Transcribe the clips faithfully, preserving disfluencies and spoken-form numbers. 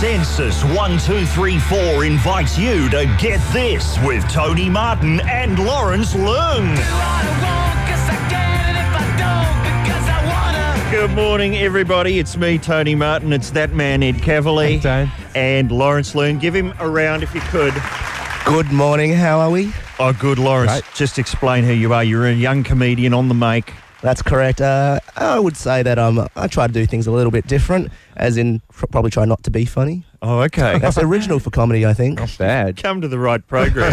Census one two three four invites you to Get This with Tony Martin and Lawrence Leung. Good morning, everybody. It's me, Tony Martin. It's that man, Ed Cavalier. Hey, and Lawrence Leung. Give him a round if you could. Good morning. How are we? Oh, good, Lawrence. Right. Just explain who you are. You're a young comedian on the make. That's correct. Uh, I would say that um, I try to do things a little bit different, as in pr- probably try not to be funny. Oh, okay. That's original for comedy, I think. Not bad. Come to the right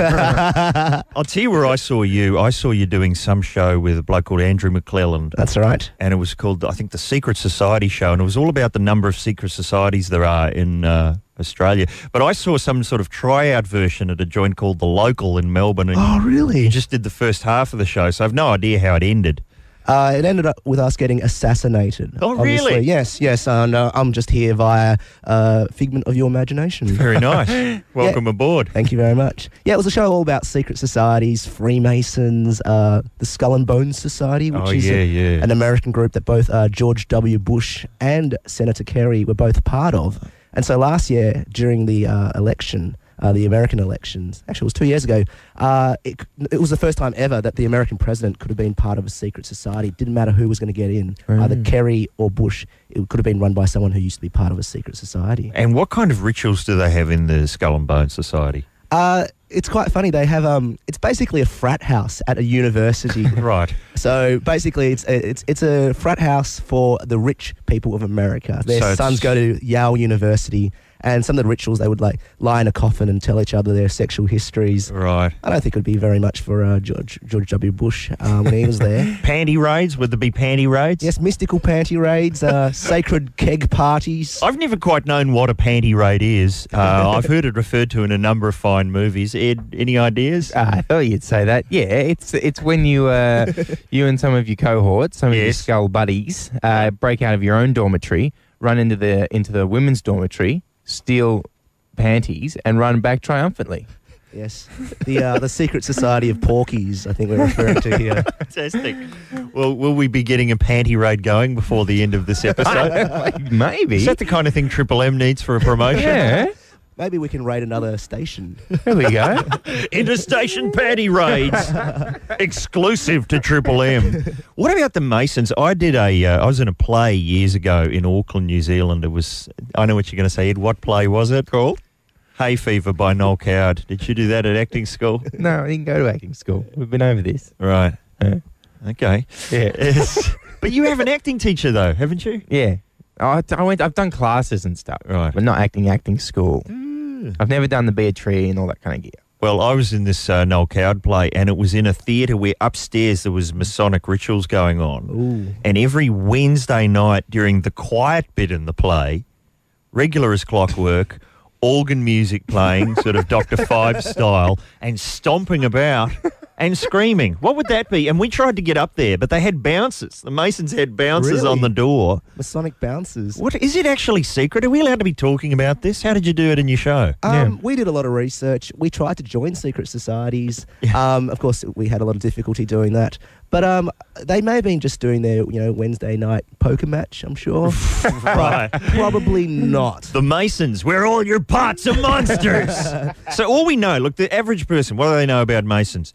program. I'll tell you where I saw you. I saw you doing some show with a bloke called Andrew McClelland. That's right. And it was called, I think, the Secret Society Show. And it was all about the number of secret societies there are in uh, Australia. But I saw some sort of tryout version at a joint called The Local in Melbourne. And Oh, really? you just did the first half of the show, so I've no idea how it ended. Uh, it ended up with us getting assassinated. Oh, obviously. really? Yes, yes. And uh, I'm just here via uh, figment of your imagination. Very nice. Welcome aboard. Thank you very much. Yeah, it was a show all about secret societies, Freemasons, uh, the Skull and Bones Society, which Oh, is yeah, a- yeah. an American group that both uh, George W. Bush and Senator Kerry were both part of. And so last year, during the uh, election, uh, the American elections, actually it was two years ago, uh, it, it was the first time ever that the American president could have been part of a secret society. It didn't matter who was going to get in, Mm. either Kerry or Bush. It could have been run by someone who used to be part of a secret society. And what kind of rituals do they have in the Skull and Bones Society? Uh, it's quite funny. They have um, it's basically a frat house at a university. Right. So basically, it's a, it's it's a frat house for the rich people of America. Their So it's- sons go to Yale University, and some of the rituals they would like lie in a coffin and tell each other their sexual histories. Right. I don't think it would be very much for uh, George George W. Bush uh, when he was there. Panty raids? Would there be panty raids? Yes, mystical panty raids, uh, sacred keg parties. I've never quite known what a panty raid is. Uh, I've heard it referred to in a number of fine movies. Ed, any ideas? Ah, I thought you'd say that. Yeah, it's it's when you uh, you and some of your cohorts, some of your Yes. skull buddies, uh, break out of your own dormitory, run into the into the women's dormitory, steal panties, and run back triumphantly. Yes, the uh, the secret society of porkies. I think we're referring to here. Fantastic. Well, will we be getting a panty raid going before the end of this episode? Maybe. Is that the kind of thing Triple M needs for a promotion? Yeah. Maybe we can raid another station. There we go. Interstation panty raids, exclusive to Triple M. What about the Masons? I did a. Uh, I was in a play years ago in Auckland, New Zealand. It was. I know what you're going to say, Ed. What play was it? Called Hay Fever by Noel Coward. Did you do that at acting school? No, I didn't go to acting school. We've been over this. Right. Yeah. Okay. Yeah. Yes. But you have an acting teacher though, haven't you? Yeah. I, I went. I've done classes and stuff, Right. but not acting. Acting school. I've never done the beer tree and all that kind of gear. Well, I was in this uh, Noel Coward play, and it was in a theatre where upstairs there was Masonic rituals going on. Ooh. And every Wednesday night during the quiet bit in the play, regular as clockwork, organ music playing, sort of Doctor Five style, and stomping about and screaming. What would that be? And we tried to get up there, but they had bouncers. The Masons had bouncers Really? on the door. Masonic bouncers. What is it actually secret? Are we allowed to be talking about this? How did you do it in your show? Um, Yeah. We did a lot of research. We tried to join secret societies. Um, of course, we had a lot of difficulty doing that. But um, they may have been just doing their, you know, Wednesday night poker match, I'm sure. Right. But probably not. The Masons, we're all your parts of monsters. So all we know, look, the average person, what do they know about Masons?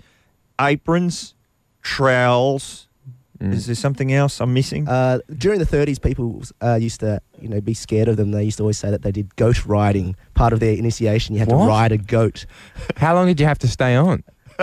Aprons, trowels. Is there something else I'm missing? Uh, during the thirties, people uh, used to, you know, be scared of them. They used to always say that they did goat riding. Part of their initiation, you had What? to ride a goat. How long did you have to stay on?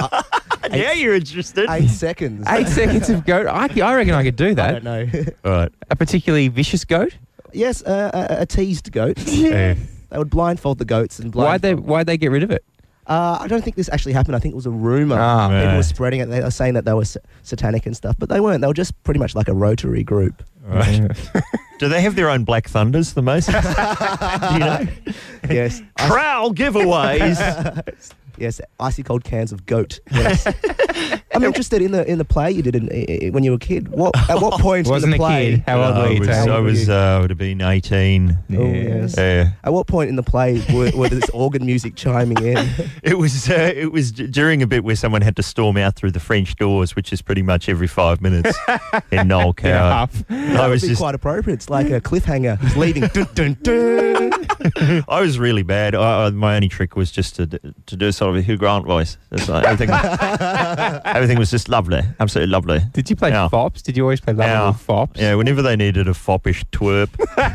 Now you're interested. Eight seconds. Eight seconds of goat. I, I reckon I could do I that. don't know. Right. A particularly vicious goat. Yes, uh, a, a teased goat. Yeah. They would blindfold the goats and Why'd they blindfold. Why'd they get rid of it? Uh, I don't think this actually happened. I think it was a rumor. Ah, People right. were spreading it. They were saying that they were sa- satanic and stuff, but they weren't. They were just pretty much like a Rotary group. Right. Do they have their own Black Thunders, the Masons? Do you know? Yes. I- Trowel giveaways. yes. Icy cold cans of goat. Yes. I'm interested in the in the play you did in, i- i- when you were a kid. What at what point Wasn't in the a play? kid. How old I were you? was, Tony? I was uh, would have been eighteen. Oh, yes. Yeah. At what point in the play were, were this organ music chiming in? It was uh, it was d- during a bit where someone had to storm out through the French doors, which is pretty much every five minutes in Noel Yeah, Coward. half. I That would was be just quite appropriate. It's like a cliffhanger. He's leaving. Dun, dun, dun. I was really bad. I, I, my only trick was just to to do sort of a Hugh Grant voice. That's like, everything, everything was just lovely, absolutely lovely. Did you play Yeah. fops? Did you always play lovely Yeah. little fops? Yeah, whenever they needed a foppish twerp,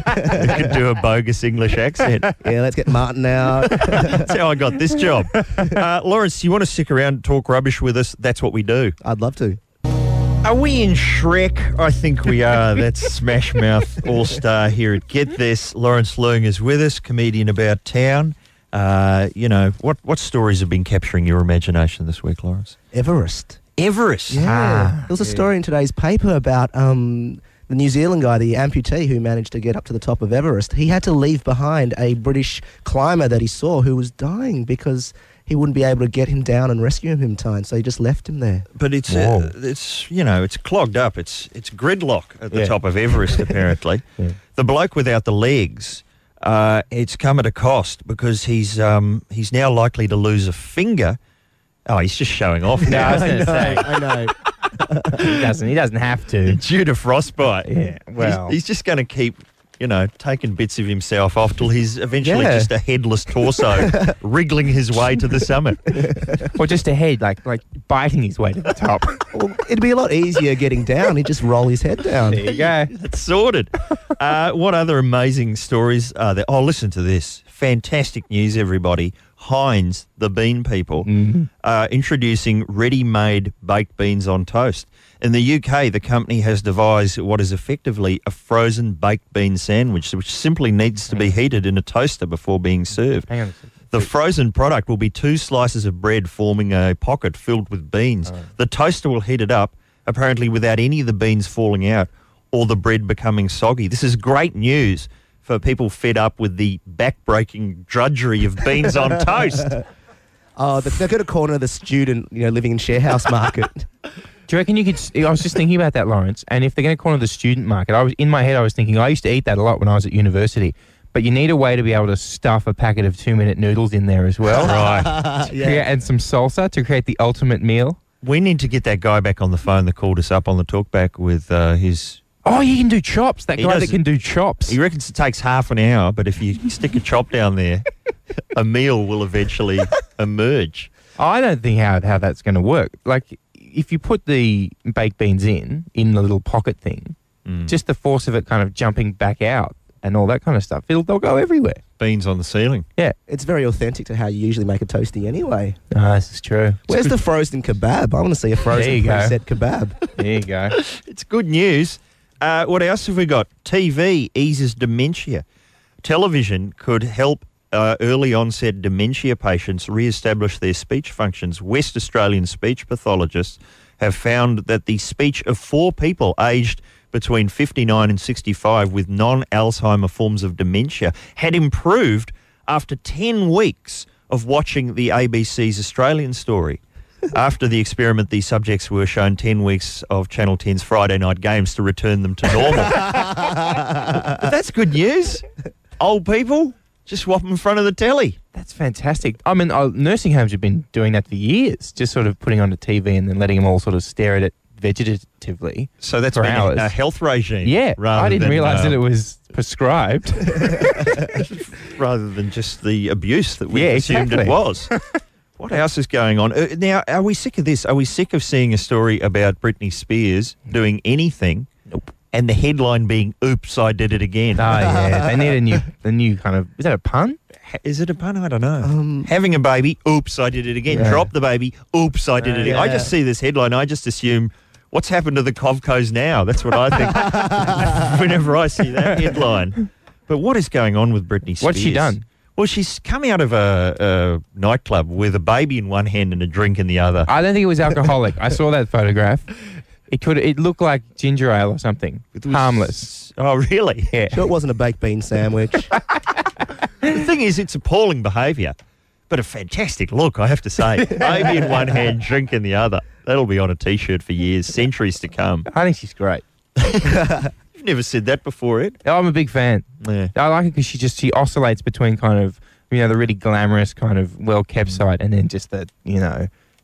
you could do a bogus English accent. Yeah, let's get Martin out. That's how I got this job. Uh, Lawrence, you want to stick around and talk rubbish with us? That's what we do. I'd love to. Are we in Shrek? I think we are. That's Smash Mouth All-Star here at Get This. Lawrence Leung is with us, comedian about town. Uh, you know, what, what stories have been capturing your imagination this week, Lawrence? Everest. Everest. Yeah. Ah, there was a story in today's paper about um, the New Zealand guy, the amputee who managed to get up to the top of Everest. He had to leave behind a British climber that he saw who was dying because he wouldn't be able to get him down and rescue him in time. So he just left him there. But it's, Whoa. uh, it's you know, it's clogged up. It's it's gridlock at the Yeah. top of Everest, apparently. Yeah. The bloke without the legs, uh, it's come at a cost because he's um, he's now likely to lose a finger. Oh, he's just showing off No, I now. was going to say, I know. he doesn't, he doesn't have to. Due to frostbite. Yeah, well. He's, he's just going to keep, you know, taking bits of himself off till he's eventually Yeah. just a headless torso wriggling his way to the summit. Or just a head, like like biting his way to the top. Well, it'd be a lot easier getting down. He'd just roll his head down. There you go. It's sorted. Uh, what other amazing stories are there? Oh, listen to this. Fantastic news, everybody. Heinz, the bean people, Mm-hmm. uh, introducing ready-made baked beans on toast. In the U K, the company has devised what is effectively a frozen baked bean sandwich, which simply needs to be heated in a toaster before being served. Hang on a second. The frozen product will be two slices of bread forming a pocket filled with beans. The toaster will heat it up, apparently without any of the beans falling out or the bread becoming soggy. This is great news for people fed up with the back-breaking drudgery of beans on toast. Oh, they- they've got a corner of the student, you know, living in share house market. Do you reckon you could? s- I was just thinking about that, Lawrence. And if they're going to corner the student market, I was in my head. I was thinking I used to eat that a lot when I was at university. But you need a way to be able to stuff a packet of two-minute noodles in there as well, Right. yeah. Create- and some salsa to create the ultimate meal. We need to get that guy back on the phone that called us up on the talkback with uh, his... Oh, you can do chops. That He guy that does- can do chops. He reckons it takes half an hour, but if you stick a chop down there, a meal will eventually emerge. I don't think how how that's going to work. Like, if you put the baked beans in in the little pocket thing, Mm. just the force of it kind of jumping back out and all that kind of stuff, it'll they'll go everywhere. Beans on the ceiling. Yeah, It's very authentic to how you usually make a toasty anyway. oh, this is true. Where's the frozen kebab? I want to see a There frozen you go. preset kebab. There you go. It's good news. Uh, what else have we got? T V eases dementia. Television could help uh, early onset dementia patients re-establish their speech functions. West Australian speech pathologists have found that the speech of four people aged between fifty-nine and sixty-five with non-Alzheimer forms of dementia had improved after ten weeks of watching the A B C's Australian Story. After the experiment, the subjects were shown ten weeks of Channel ten's Friday night games to return them to normal. But that's good news. Old people, just swap them in front of the telly. That's fantastic. I mean, uh, nursing homes have been doing that for years, just sort of putting on the T V and then letting them all sort of stare at it vegetatively. So that's For been a, hours. a health regime. Yeah, rather I didn't than, realise uh, that it was prescribed. rather than just the abuse that we Yeah, assumed exactly. it was. What else is going on? Uh, now, are we sick of this? Are we sick of seeing a story about Britney Spears doing anything? Nope. And the headline being, oops, I did it again. Oh yeah, they need a new, the new kind of. Is that a pun? Ha- Is it a pun? I don't know. Um, Having a baby, oops, I did it again. Yeah. Drop the baby, oops, I did it again. I Yeah. just see this headline, I just assume, what's happened to the Covcos now? That's what I think whenever I see that headline. But what is going on with Britney Spears? What's she done? Well, she's come out of a, a nightclub with a baby in one hand and a drink in the other. I don't think it was alcoholic. I saw that photograph. It could. It looked like ginger ale or something. It was- Harmless. Oh, really? Yeah. sure it wasn't a baked bean sandwich. The thing is, it's appalling behaviour, but a fantastic look, I have to say. Baby in one hand, drink in the other. That'll be on a T-shirt for years, centuries to come. I think she's great. You've never said that before, Ed? Oh, I'm a big fan. Yeah. I like it because she just she oscillates between kind of you know the really glamorous kind of well kept side and then just the you know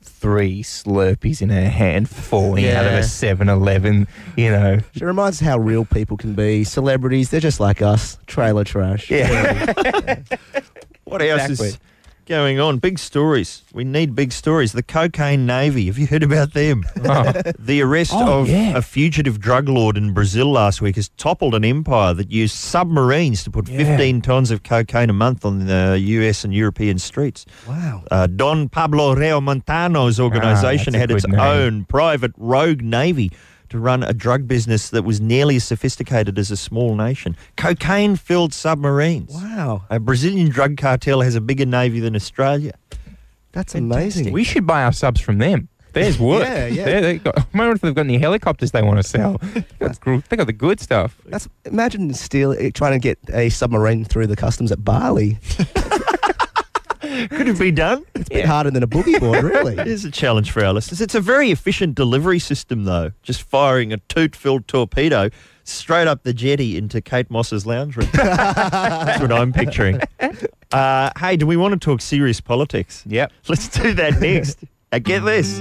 three Slurpees in her hand falling out of Yeah. a seven eleven, you know. It reminds us how real people can be. Celebrities, they're just like us. Trailer trash. Yeah. What else Exactly. is going on? Big stories. We need big stories. The cocaine navy. Have you heard about them? Oh, The arrest Oh, of yeah. a fugitive drug lord in Brazil last week has toppled an empire that used submarines to put Yeah. fifteen tons of cocaine a month on the U S and European streets. Wow. Uh, Don Pablo Rio Montano's organisation Ah, that's a had its good name. own private rogue navy to run a drug business that was nearly as sophisticated as a small nation. Cocaine-filled submarines. Wow. A Brazilian drug cartel has a bigger navy than Australia. That's Fantastic. amazing. we should buy our subs from them. There's work. Yeah, yeah. They're- they got, I wonder if they've got any helicopters they want to sell. That's gr- They got the good stuff. That's imagine steal trying to get a submarine through the customs at Bali. Could it be done? It's a bit harder than a boogie board, really. It is a challenge for our listeners. It's a very efficient delivery system, though. Just firing a toot-filled torpedo straight up the jetty into Kate Moss's lounge room. That's what I'm picturing. Uh, hey, do we want to talk serious politics? Yep. Let's do that next. Uh, get this.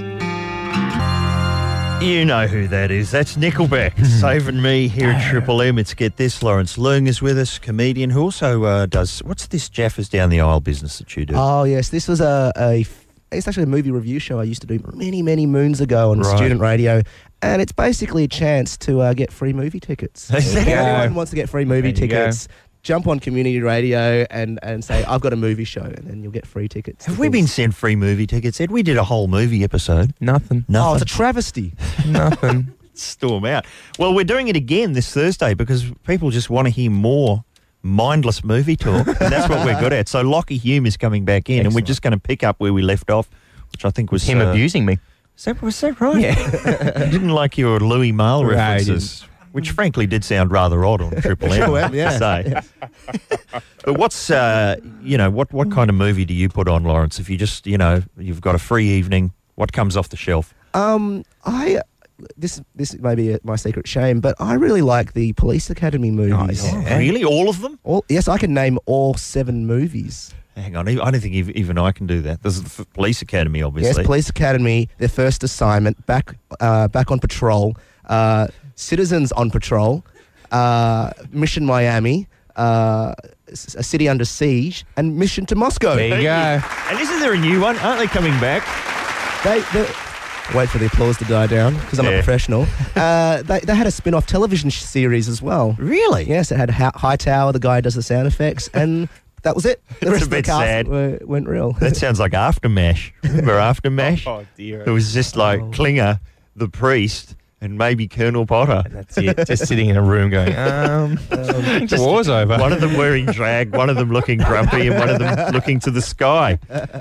You know who that is. That's Nickelback saving me here at Triple M. It's Get This. Lawrence Leung is with us, comedian who also uh, does, what's this Jaffers down the aisle business that you do? Oh yes, this was a, a it's actually a movie review show I used to do many many moons ago on Right. student radio, and it's basically a chance to uh, get free movie tickets. There you If go. anyone wants to get free movie There you go. tickets, jump on community radio and, and say I've got a movie show, and then you'll get free tickets. Have to we been things. sent free movie tickets, Ed? We did a whole movie episode. Nothing. Nothing. Oh, it's a travesty. Nothing. Storm out. Well, we're doing it again this Thursday because people just want to hear more mindless movie talk. And that's what we're good at. So Lockie Hume is coming back in, and we're Excellent. just going to pick up where we left off, which I think was Him uh, abusing me. Is that, was that right? Yeah. I didn't like your Louis Malle No, I references, which frankly did sound rather odd on Triple M. Triple I M, yeah. have to say. But what's uh, you know what what kind of movie do you put on, Lawrence? If you just you know you've got a free evening, what comes off the shelf? Um, I this this may be my secret shame, but I really like the Police Academy movies. Oh, yeah. Really, all of them? All, yes, I can name all seven movies. Hang on, I don't think ev- even I can do that. There's the F- Police Academy, obviously. Yes, Police Academy, their first assignment, back uh, back on patrol, uh, Citizens on Patrol, uh, Mission Miami, uh, S- A City Under Siege, and Mission to Moscow. There you go. And isn't there a new one? Aren't they coming back? They, they, wait for the applause to die down, because I'm Yeah. a professional. Uh, they, they had a spin-off television sh- series as well. Really? Yes, it had ha- Hightower, the guy who does the sound effects, and that was it. The That's rest a of the bit cast sad. Were, went real. That sounds like Aftermash. Remember Aftermash? Oh, dear. It was just like Oh. Klinger, the priest, and maybe Colonel Potter. That's it. Just sitting in a room going, um, I think the war's over. One of them wearing drag, one of them looking grumpy, and one of them looking to the sky.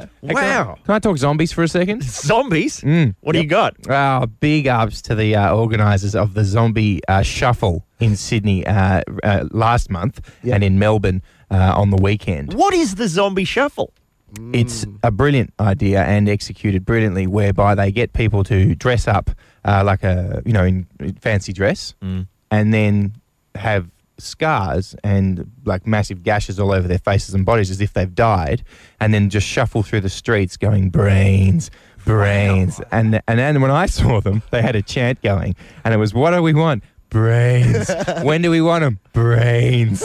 Wow. Can I talk zombies for a second? Zombies? Mm. What do you got? Oh, big ups to the uh, organisers of the Zombie uh, Shuffle in Sydney uh, uh, last month Yep. and in Melbourne uh, on the weekend. What is the zombie shuffle? It's a brilliant idea and executed brilliantly, whereby they get people to dress up uh, like a, you know, in fancy dress, Mm. and then have scars and like massive gashes all over their faces and bodies as if they've died, and then just shuffle through the streets going brains, brains. And and then when I saw them, they had a chant going, and it was, what do we want? Brains. When do we want them? Brains.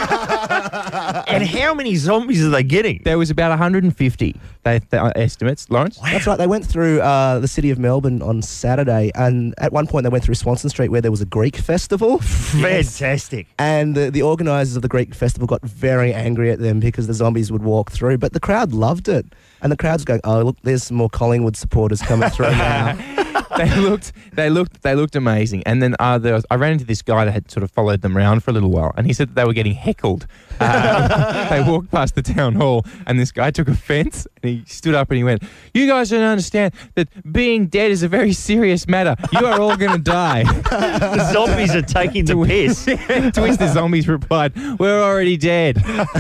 And how many zombies are they getting? There was about one hundred fifty they, they, uh, estimates, Lawrence. That's right. They went through uh, the city of Melbourne on Saturday, and at one point they went through Swanston Street where there was a Greek festival. Fantastic. And the, the organisers of the Greek festival got very angry at them because the zombies would walk through, but the crowd loved it. And the crowd's going, oh, look, there's some more Collingwood supporters coming through now. they looked, they looked, they looked amazing. And then uh, there was, I ran into this guy that had sort of followed them around for a little while, and he said that they were getting heckled. Uh, they walked past the town hall, and this guy took offence, and he stood up and he went, "You guys don't understand that being dead is a very serious matter. You are all going to die." The zombies are taking the piss. To which the zombies replied, "We're already dead."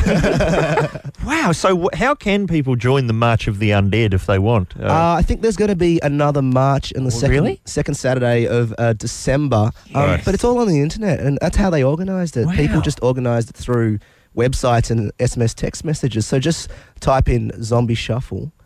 Wow. So w- how can people join the March of the Undead if they want? Uh, Uh, I think there's going to be another march in the Oh, second, really? second Saturday of uh, December. Um, Yes. But it's all on the internet, and that's how they organised it. Wow. People just organised it through websites and S M S text messages. So just type in Zombie Shuffle,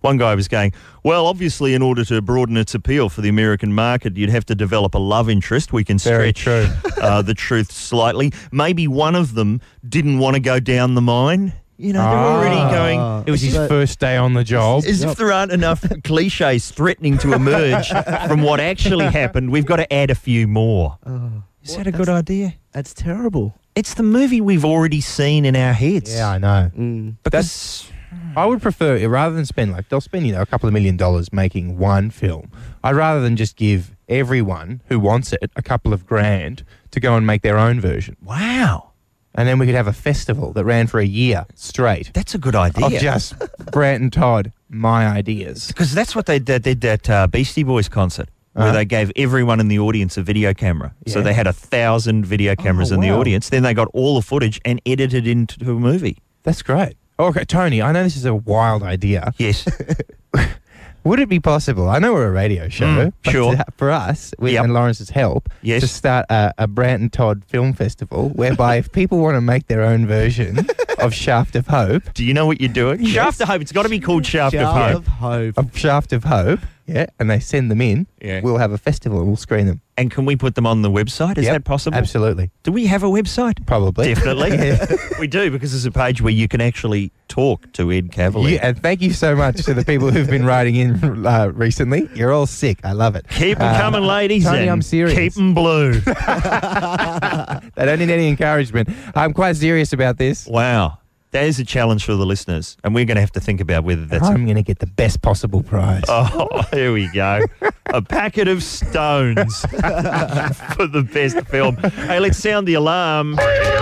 One guy was going, well, obviously, in order to broaden its appeal for the American market, you'd have to develop a love interest. We can Very stretch true. uh, the truth slightly. Maybe one of them didn't want to go down the mine. You know, they're Ah. already going... It was his So- first day on the job. As if there aren't enough cliches threatening to emerge from what actually happened, we've got to add a few more. Is that a good idea? That's terrible. It's the movie we've already seen in our heads. Yeah, I know. Mm. Because... I would prefer it rather than spend like they'll spend you know a couple of million dollars making one film. I'd rather than just give everyone who wants it a couple of grand to go and make their own version, Wow. and then we could have a festival that ran for a year straight That's a good idea. of just Brant and Todd, my ideas. Because that's what they did, did at uh, Beastie Boys concert, where Uh-huh. they gave everyone in the audience a video camera. So Yeah. they had a thousand video cameras Oh, in the wow. audience. Then they got all the footage and edited into a movie. That's great. Okay, Tony, I know this is a wild idea. Yes. Would it be possible? I know we're a radio show. Mm, but sure. to- for us, with Yep. and Lawrence's help, Yes. to start a, a Brant and Todd film festival, whereby if people want to make their own version of Shaft of Hope, Do you know what you're doing? Shaft of Hope. It's got to be called Shaft, of Shaft Hope. of hope. of Shaft of Hope, yeah, and they send them in, Yeah. we'll have a festival and we'll screen them. And can we put them on the website? Is Yep, that possible? Absolutely. Do we have a website? Probably. Definitely. Yeah. We do, because there's a page where you can actually talk to Ed Cavalier. Yeah, and thank you so much to the people who've been writing in uh, recently. You're all sick. I love it. Keep them Uh, coming, ladies. Tony, and I'm serious. Keep them blue. They don't need any encouragement. I'm quite serious about this. Wow. That is a challenge for the listeners, and we're going to have to think about whether that's... I'm going to get the best possible prize. Oh, here we go. A packet of stones for the best film. Hey, let's sound the alarm.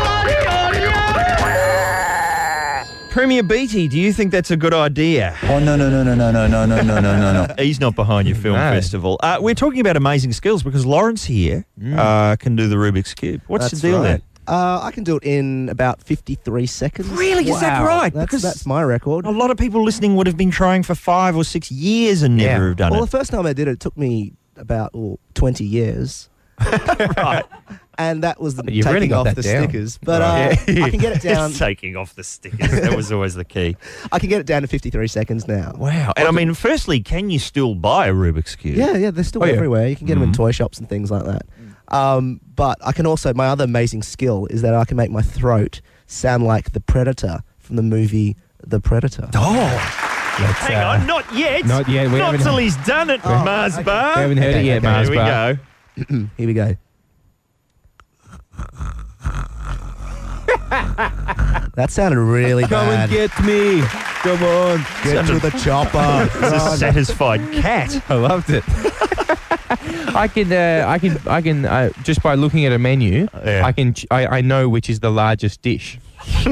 Premier Beatty, do you think that's a good idea? Oh, no, no, no, no, no, no, no, no, no, no, no. He's not behind your film No. festival. Uh, we're talking about amazing skills because Lawrence here uh, can do the Rubik's Cube. What's That's the deal right. Uh, I can do it in about fifty-three seconds. Really? Is that Wow. right? That's, Because- that's my record. there? A lot of people listening would have been trying for five or six years and never Yeah. have done Well, it. the first time I did it, it took me about oh, twenty years. Right. And that was the You've taking really got off that the down. stickers. But Right. uh, I can get it down. It's taking off the stickers. That was always the key. I can get it down to fifty-three seconds now. Wow. And I mean, firstly, can you still buy a Rubik's Cube? Yeah, yeah, they're still Oh, yeah. everywhere. You can get them in Mhm. toy shops and things like that. Um, but I can also, my other amazing skill is that I can make my throat sound like the Predator from the movie The Predator. Oh, Let's, hang uh, on. Not yet. not yet. We Not haven't- till he's done it, Oh, Mars okay. Bar. We haven't heard it yet, Okay, Mars Here we Bar. go. Here we go. That sounded really Come bad. and get me. Come on. Get to the chopper. It's a satisfied cat. I loved it. I can, uh, I can, I can. Uh, just by looking at a menu, Yeah. I can. ch- I, I know which is the largest dish.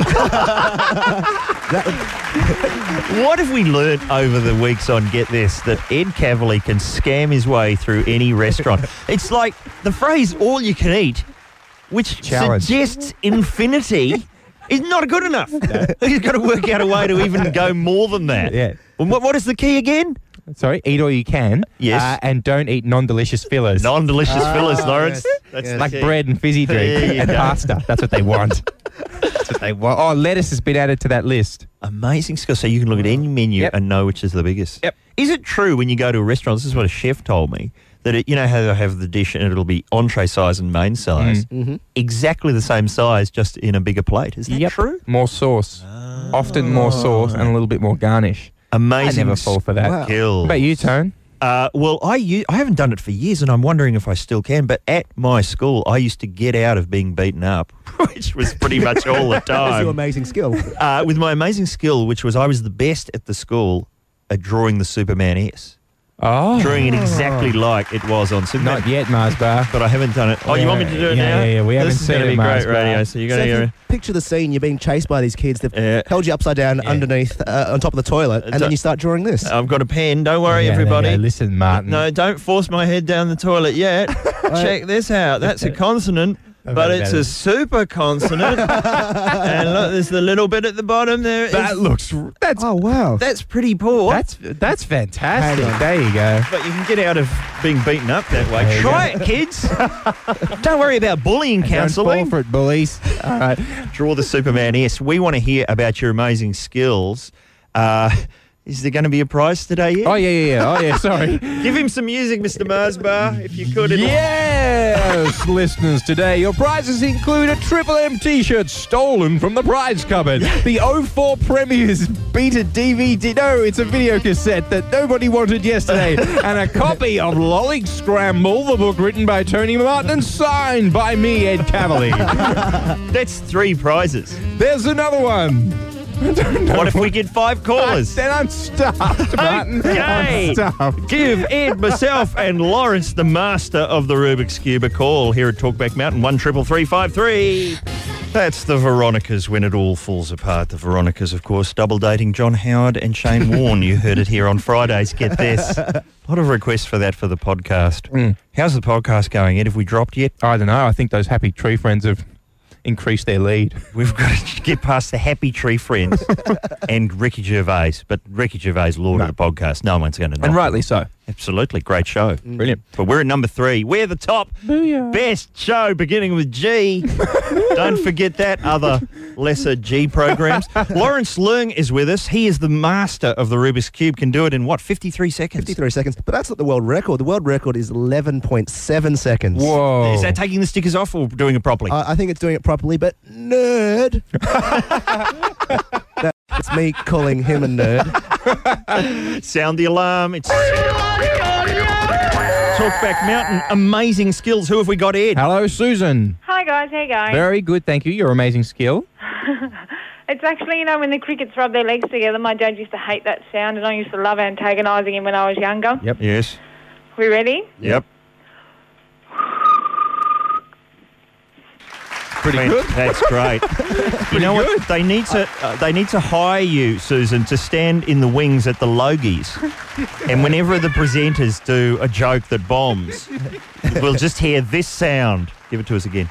What have we learnt over the weeks on Get This? That Ed Cavalier can scam his way through any restaurant. It's like the phrase all you can eat, which Challenge. suggests infinity, is not good enough. He's got to work out a way to even go more than that. Yeah. Well, what, what is the key again? Sorry, eat all you can. Yes. Uh, and don't eat non-delicious fillers. Non-delicious Ah, fillers, Lawrence. yes, That's yes. the like key. bread and fizzy drink There you and go. pasta. That's what they want. That's what they want. Oh, lettuce has been added to that list. Amazing skill. So you can look at any menu Yep. and know which is the biggest. Yep. Is it true when you go to a restaurant, this is what a chef told me, that it, you know how they have the dish and it'll be entree size and main size, Mm-hmm. exactly the same size, just in a bigger plate. Is that Yep. true? More sauce. Often more sauce and a little bit more garnish. Amazing. I never fall for that. Wow. skill. What about you, Tone? Uh, well, I u- I haven't done it for years, and I'm wondering if I still can. But at my school, I used to get out of being beaten up, which was pretty much all the That's your time. amazing skill. Uh, with my amazing skill, which was I was the best at the school at drawing the Superman S. Oh. Drawing it exactly like it was on Superman. Not yet, Mars Bar. But I haven't done it. Oh, you want me to do it Yeah, now? yeah, yeah, we haven't This is seen going to it, be Mars great Bar. radio, so you're So going if to you picture the scene, you're being chased by these kids. They've Yeah. held you upside down Yeah. underneath, uh, on top of the toilet, and So- then you start drawing this. I've got a pen. Don't worry, Yeah, everybody. there you go. Listen, Martin. No, don't force my head down the toilet yet. Check this out. That's a consonant, I've but heard it's about a it. super consonant. And look, there's the little bit at the bottom there. That It's- looks. That's Oh, wow. that's pretty poor. that's that's fantastic. Hang on. There you go. but you can get out of being beaten up that way. There you Try it, kids. Don't worry about bullying Don't fall counselling. for it, bullies. All right. Draw the Superman S. We want to hear about your amazing skills. Uh, Is there going to be a prize today yet? Oh, yeah, yeah, yeah. Oh, yeah, sorry. Give him some music, Mister Marsbar, if you could. It'll- Yes, listeners, today your prizes include a Triple M T-shirt stolen from the prize cupboard, the oh four Premiers Beta D V D, no, it's a video cassette that nobody wanted yesterday, and a copy of Lollig Scramble, the book written by Tony Martin and signed by me, Ed Cavalier. That's three prizes. There's another one. I don't know. What if we get five callers? Then I'm stuffed, Martin. Okay. I'm stuffed. Give Ed, myself, and Lawrence, the master of the Rubik's Cube, a call here at Talkback Mountain, one triple three five three. That's the Veronicas when it all falls apart. The Veronicas, of course, double dating John Howard and Shane Warne. You heard it here on Fridays. Get this. A lot of requests for that for the podcast. Mm. How's the podcast going, Ed? Have we dropped yet? I don't know. I think those happy tree friends have increased their lead. We've got to get past the Happy Tree Friends and Ricky Gervais. But Ricky Gervais, Lord No. of the podcast, no one's going to know. And rightly so. Absolutely. Great show. Brilliant. But we're at number three. We're the top. Booyah. Best show beginning with G. Don't forget that. Other lesser G programs. Lawrence Leung is with us. He is the master of the Rubik's Cube. Can do it in what, fifty-three seconds? fifty-three seconds. But that's not the world record. The world record is eleven point seven seconds. Whoa. Is that taking the stickers off or doing it properly? I I think it's doing it properly, but nerd. That's me calling him a nerd. Sound the alarm. It's Talkback Mountain. Amazing skills. Who have we got, Ed? Hello, Susan. Hi guys, how you going? Very good, thank you. Your amazing skill. It's actually, you know, when the crickets rub their legs together, my dad used to hate that sound and I used to love antagonising him when I was younger. Yep. Yes. We ready? Yep. Pretty Man, good. That's great. You know what? They need to uh, they need to hire you, Susan, to stand in the wings at the Logies, and whenever the presenters do a joke that bombs, we'll just hear this sound. Give it to us again.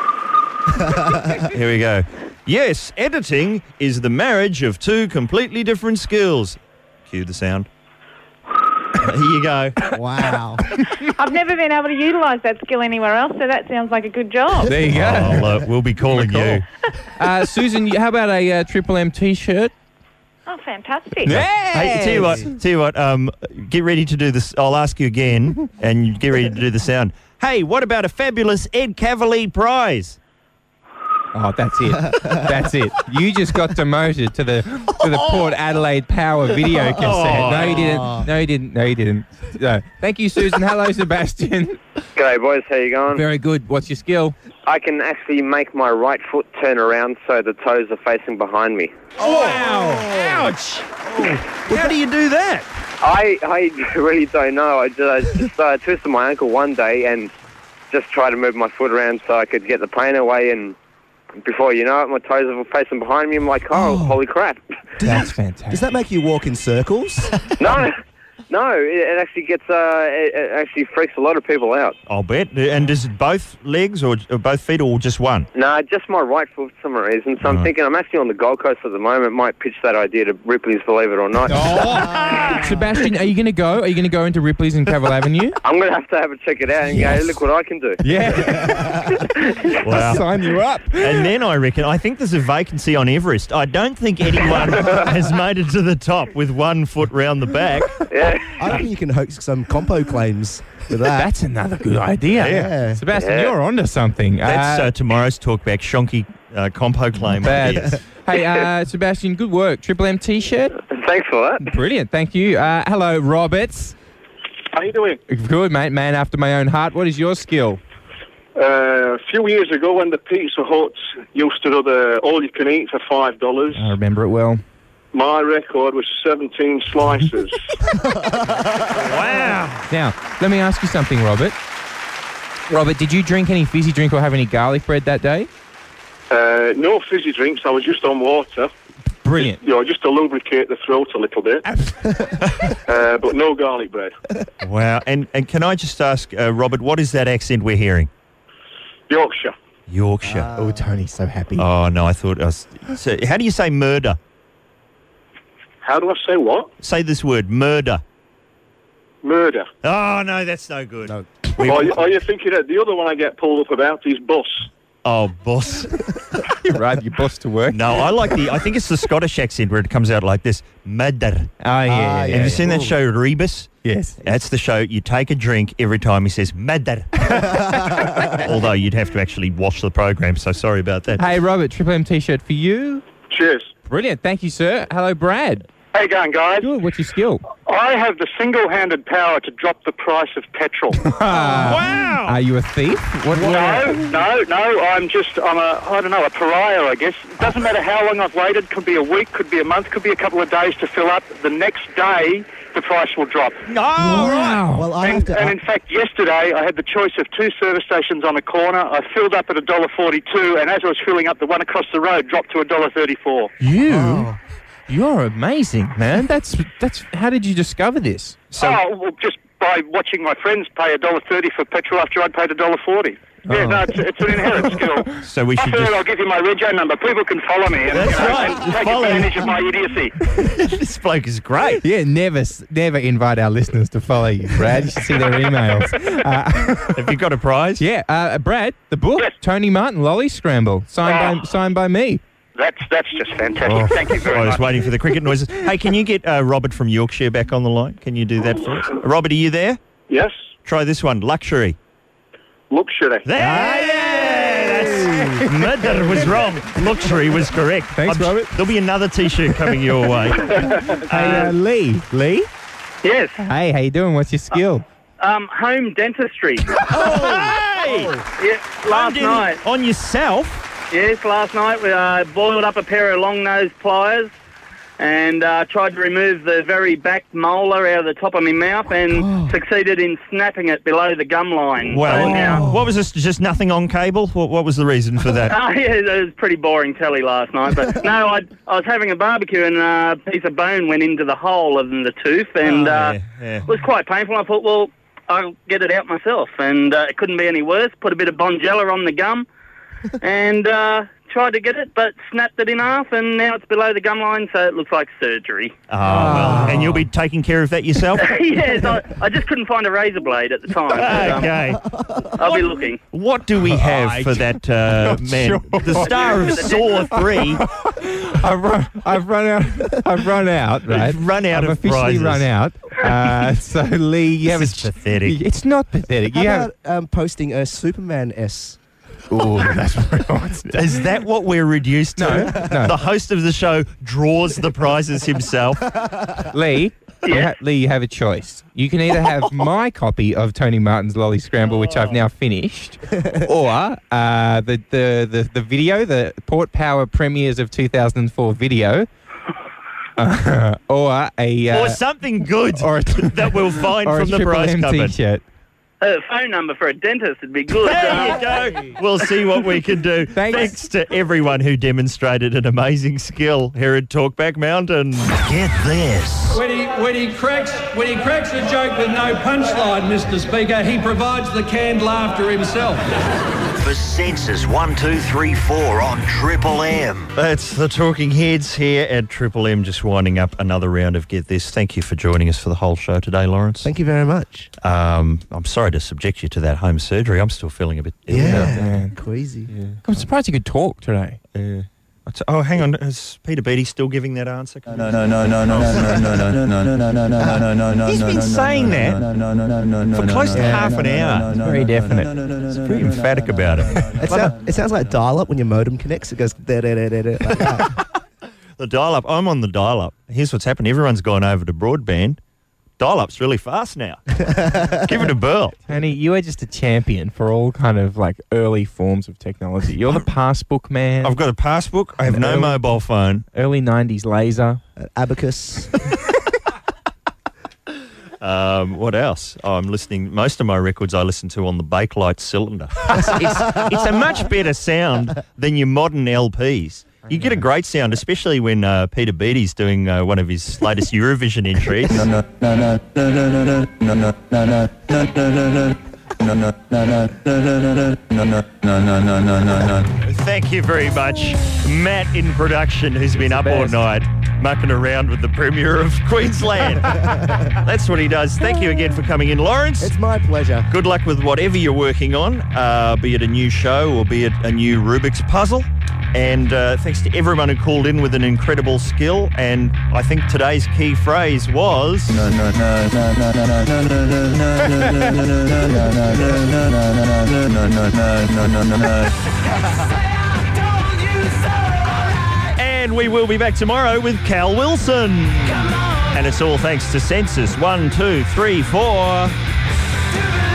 Here we go. Yes, editing is the marriage of two completely different skills. Cue the sound. Here you go. Wow. I've never been able to utilise that skill anywhere else, so that sounds like a good job. There you go. I'll, uh, we'll be calling you. Uh, Susan, you- how about a uh, Triple M T-shirt? Oh, fantastic. Hey, tell you what, tell you what, um, get ready to do this. I'll ask you again, and you get ready to do the sound. Hey, what about a fabulous Ed Cavalier prize? Oh, that's it. That's it. You just got demoted to the to the Port Adelaide Power video cassette. No, you didn't. No, you didn't. No, you didn't. No. Thank you, Susan. Hello, Sebastian. G'day boys, how you going? Very good. What's your skill? I can actually make my right foot turn around so the toes are facing behind me. Wow! Ouch! How do you do that? I I really don't know. I just, I just uh, twisted my ankle one day and just tried to move my foot around so I could get the pain away, and before you know it, my toes are facing behind me. I'm like, oh, Oh. holy crap. That's fantastic. Does that make you walk in circles? No, no, it, it actually gets, uh, it, it actually freaks a lot of people out. I'll bet. And is it both legs or, or both feet or just one? No, just my right foot for some reason. So I'm Right. thinking I'm actually on the Gold Coast at the moment. Might pitch that idea to Ripley's, believe it or not. Oh. Sebastian, are you going to go? Are you going to go into Ripley's in Cavill Avenue? I'm going to have to have a check it out and Yes. go, look what I can do. Yeah. Wow. Sign you up. And then I reckon, I think there's a vacancy on Everest. I don't think anyone has made it to the top with one foot round the back. Yeah. I reckon you can hoax some compo claims with that. That's another good idea. Yeah. Sebastian, Yeah. you're onto something. That's Uh, uh, tomorrow's talkback. Shonky uh, compo claim. bad. ideas. Hey, uh, Sebastian, good work. Triple M T-shirt. Thanks for that. Brilliant. Thank you. Uh, hello, Roberts. How you doing? Good, mate. Man after my own heart. What is your skill? Uh, a few years ago when the Pizza Hut used to do the all-you-can-eat for five dollars, I remember it well. my record was seventeen slices. Wow. Now, let me ask you something, Robert. Robert, did you drink any fizzy drink or have any garlic bread that day? uh, no fizzy drinks, I was just on water, Brilliant. you know, just to lubricate the throat a little bit. uh, but no garlic bread. Wow. And, and can I just ask, uh, Robert, what is that accent we're hearing? Yorkshire. Yorkshire. Oh, Tony's so happy. Oh, no, I thought I was... So how do you say murder? How do I say what? Say this word, murder. Murder. Oh, no, that's no good. No. We- Or, you- or you're thinking that the other one I get pulled up about is bus. Oh, boss. You ride your bus to work. No, I like the, I think it's the Scottish accent where it comes out like this. Madder. Oh, yeah. Ah, yeah, Have you seen that show, Rebus? Yes. That's the show. You take a drink every time he says madder. Although you'd have to actually watch the program, so sorry about that. Hey, Robert, Triple M T-shirt for you. Cheers. Brilliant. Thank you, sir. Hello, Brad. How you going, guys? Good. What's your skill? I have the single-handed power to drop the price of petrol. Wow! Are you a thief? What? No, no, no. I'm just, I'm a, I don't know, a pariah, I guess. It doesn't matter how long I've waited. Could be a week, could be a month, could be a couple of days to fill up. The next day, the price will drop. No, right. Wow. Well, I have And, to. and in fact, yesterday I had the choice of two service stations on a corner. I filled up at one dollar forty-two, and as I was filling up, the one across the road dropped to one dollar thirty-four. You? Oh. You're amazing, man. That's that's. How did you discover this? So, oh, well, just by watching my friends pay one dollar thirty for petrol after I'd paid one dollar forty. Yeah, Oh. no, it's, it's an inherent skill. so we I should feel just... I'll give you my rego number. People can follow me and, That's you know, right. and take Follow. advantage of my idiocy. this bloke is great. Yeah, never, s- never invite our listeners to follow you, Brad. You should see their emails. Uh, Have you got a prize? yeah, uh, Brad, the book, Yes. Tony Martin, Lolly Scramble, signed Oh. by signed by me. That's that's just fantastic. Thank you very I was much. waiting for the cricket noises. Hey, can you get uh, Robert from Yorkshire back on the line? Can you do that for us? Robert, are you there? Yes, Try this one. Luxury. luxury. There! That's, Madder was wrong. Luxury was correct. Thanks, Robert. There'll be another T-shirt coming your way. Hey, uh, Lee. Lee? Yes. Hey, how you doing? What's your skill? Um, home dentistry. Hey! Yeah, last Did it night. on yourself? Yes, last night we uh, boiled up a pair of long-nosed pliers and uh, tried to remove the very back molar out of the top of my mouth and succeeded in snapping it below the gum line. Well, So now- what was this? Just nothing on cable? What, what was the reason for that? Oh, yeah, it was pretty boring telly last night. But no, I, I was having a barbecue and a piece of bone went into the hole of the tooth and Oh, uh, yeah, yeah. it was quite painful. I thought, well, I'll get it out myself. And uh, it couldn't be any worse. Put a bit of Bonjela on the gum and uh, tried to get it, but snapped it in half and now it's below the gum line, so it looks like surgery. Oh, well, and you'll be taking care of that yourself? Yes, I, I just couldn't find a razor blade at the time. But, um, Okay. I'll be looking. What do we have for that uh, man? sure. The star of Saw three. I've run, I've run out. I've run out. Right, You've run out I've of officially prizes. run out. Uh, so Lee, you have This a is pathetic. It's not pathetic. How You have. about um, posting a Superman S? Oh, that's right. Is that what we're reduced to? No, no. The host of the show draws the prizes himself. Lee, you ha- Lee, you have a choice. You can either have my copy of Tony Martin's Lolly Scramble, which I've now finished, or uh, the, the, the, the video, the Port Power premieres of two thousand four video, uh, or a... Uh, or something good or a that we'll find or a from the Triple prize M cupboard. T-shirt. A phone number for a dentist would be good. Uh, There you go. We'll see what we can do. Thanks. Thanks to everyone who demonstrated an amazing skill here at Talkback Mountain. Get this. When he, when he cracks when he cracks a joke with no punchline, Mister Speaker, he provides the canned laughter himself. For Census one two three four on Triple M. That's the Talking Heads here at Triple M, just winding up another round of Get This. Thank you for joining us for the whole show today, Lawrence. Thank you very much. Um, I'm sorry to subject you to that home surgery. I'm still feeling a bit ill about that. Yeah, queasy. I'm surprised you could talk today. Yeah. Oh, hang on. Is Peter Beattie still giving that answer? No, no, no, no, no, no, no, no, no, no, no, no, no, no, no, no. He's been saying that No, no, no, no, no, no. for close to half an hour. Very definite. He's pretty emphatic about it. It, sound, it sounds like dial-up when your modem connects. It goes da da da da da like that. The dial-up. I'm on the dial-up. Here's what's happened. Everyone's gone over to broadband. Dial-up's really fast now. Give it a burl. Tony, you are just a champion for all kind of like early forms of technology. You're the passbook man. I've got a passbook. I have no Early- mobile phone. early nineties laser. Uh, abacus. Um, what else? Oh, I'm listening. Most of my records I listen to on the Bakelite cylinder. It's, it's, it's a much better sound than your modern L Ps. You get a great sound, especially when uh, Peter Beattie's doing uh, one of his latest Eurovision entries. No, no, no, no, no, no, no, no, no, no, no, no, no, no. no, no, no, no, no, no, no, no, no, no, no, no, no. Thank you very much, Matt in production, who's been up all night mucking around with the Premier of Queensland. That's what he does. Thank you again for coming in, Lawrence. It's my pleasure. Good luck with whatever you're working on, uh, be it a new show or be it a new Rubik's puzzle. And uh, thanks to everyone who called in with an incredible skill. And I think today's key phrase was... No, no, no, no, no, no, no, no, no, no, no, no, no, no, no, no. And we will be back tomorrow with Cal Wilson. And it's all thanks to Census. One, two, three, four.